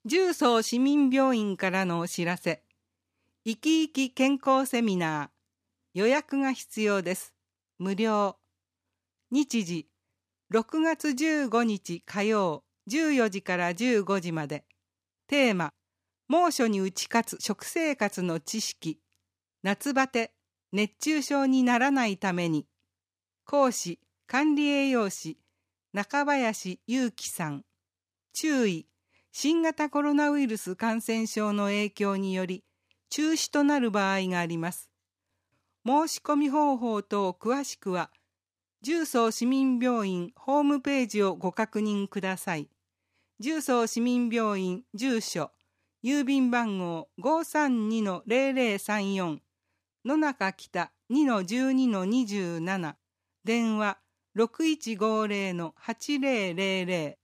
重曹市民病院からのお知らせ。生き生き健康セミナー。予約が必要です。無料。日時、6月15日火曜、14時から15時まで。テーマ、猛暑に打ち勝つ食生活の知識。夏バテ、熱中症にならないために。講師、管理栄養士、中林祐樹さん。注意、新型コロナウイルス感染症の影響により中止となる場合があります。申し込み方法等詳しくは、重曹市民病院ホームページをご確認ください。重曹市民病院住所、郵便番号 532-0034、野中北 2-12-27、電話 6150-8000